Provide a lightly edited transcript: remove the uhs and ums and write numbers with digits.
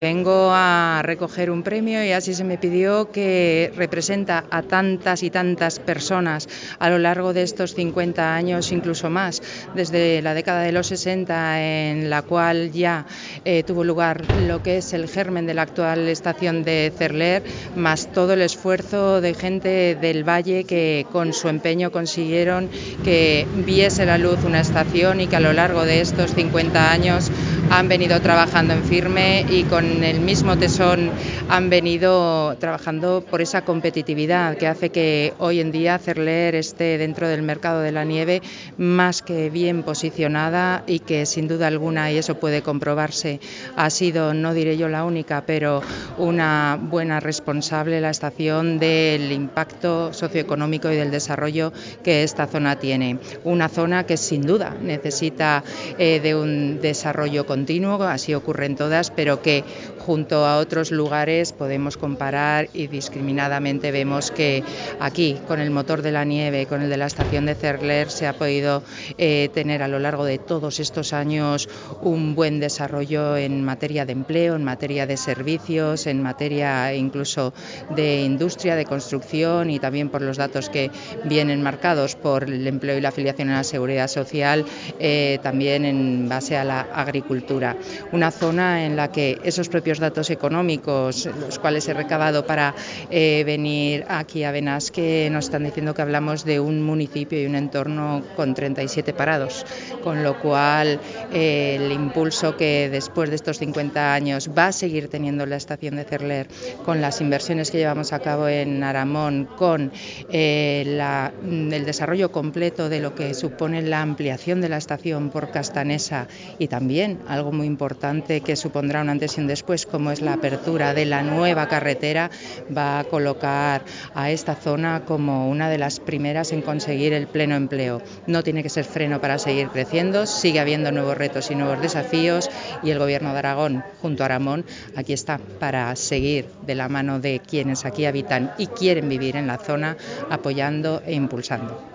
Vengo a recoger un premio y así se me pidió, que representa a tantas y tantas personas a lo largo de estos 50 años, incluso más, desde la década de los 60, en la cual ya tuvo lugar lo que es el germen de la actual estación de Cerler, más todo el esfuerzo de gente del Valle que con su empeño consiguieron que viese la luz una estación, y que a lo largo de estos 50 años han venido trabajando en firme y con el mismo tesón han venido trabajando por esa competitividad que hace que hoy en día Cerler esté dentro del mercado de la nieve más que bien posicionada, y que sin duda alguna, y eso puede comprobarse, ha sido, no diré yo la única, pero una buena responsable la estación del impacto socioeconómico y del desarrollo que esta zona tiene. Una zona que sin duda necesita de un desarrollo continuo, así ocurre en todas, pero que junto a otros lugares podemos comparar y discriminadamente vemos que aquí, con el motor de la nieve, con el de la estación de Cerler, se ha podido tener a lo largo de todos estos años un buen desarrollo en materia de empleo, en materia de servicios, en materia incluso de industria, de construcción, y también por los datos que vienen marcados por el empleo y la afiliación a la seguridad social, también en base a la agricultura. Una zona en la que esos propios datos económicos, los cuales he recabado para venir aquí a Benasque, nos están diciendo que hablamos de un municipio y un entorno con 37 parados, con lo cual el impulso que después de estos 50 años va a seguir teniendo la estación de Cerler, con las inversiones que llevamos a cabo en Aramón, con el desarrollo completo de lo que supone la ampliación de la estación por Castanesa, y también algo muy importante que supondrá un antes y un después, como es la apertura de la nueva carretera, va a colocar a esta zona como una de las primeras en conseguir el pleno empleo. No tiene que ser freno para seguir creciendo, sigue habiendo nuevos retos y nuevos desafíos, y el Gobierno de Aragón, junto a Aramón, aquí está para seguir de la mano de quienes aquí habitan y quieren vivir en la zona, apoyando e impulsando.